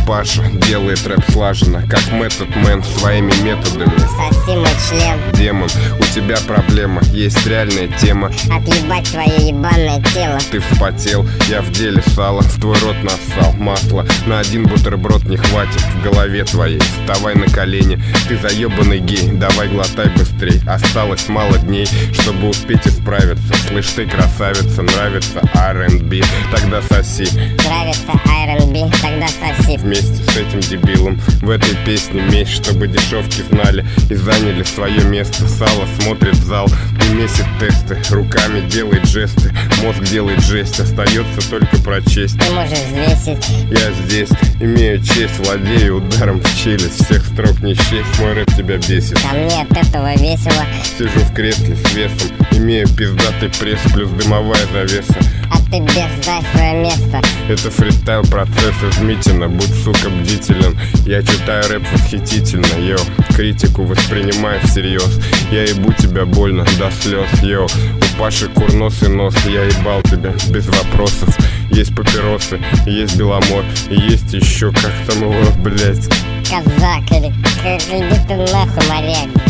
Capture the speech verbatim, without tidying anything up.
Паша делает рэп слаженно, как Method Man своими методами. Соси мой член. Демон, у тебя проблема, есть реальная тема. Отъебать твое ебаное тело. Ты вспотел, я в деле сало, в твой рот нассал масло. На один бутерброд не хватит в голове твоей. Вставай на колени, ты заебанный гей, давай глотай быстрей. Осталось мало дней, чтобы успеть исправиться. Слышь ты, красавица, нравится ар энд би, тогда соси. Нравится ар энд би, тогда соси. Вместе с этим дебилом в этой песне месть, чтобы дешевки знали и заняли свое место. Сало смотрит в зал и месит тесты, руками делает жесты, мозг делает жесть, остается только прочесть. Ты можешь взвесить. Я здесь, имею честь, владею ударом в челюсть. Всех строк не счесть, мой рэп тебя бесит. А мне от этого весело. Сижу в кресле с весом, имею пиздатый пресс плюс дымовая завеса. А ты без, дай свое место. Это фристайл процесс измитина, будь, сука, бдителен. Я читаю рэп восхитительно, йо. Критику воспринимаю всерьез. Я ебу тебя больно до слез, йо. У Паши курносый нос, я ебал тебя без вопросов. Есть папиросы, есть Беломор, и есть еще, как там его, блять. Казак или как, иди ты нахуй, моряк.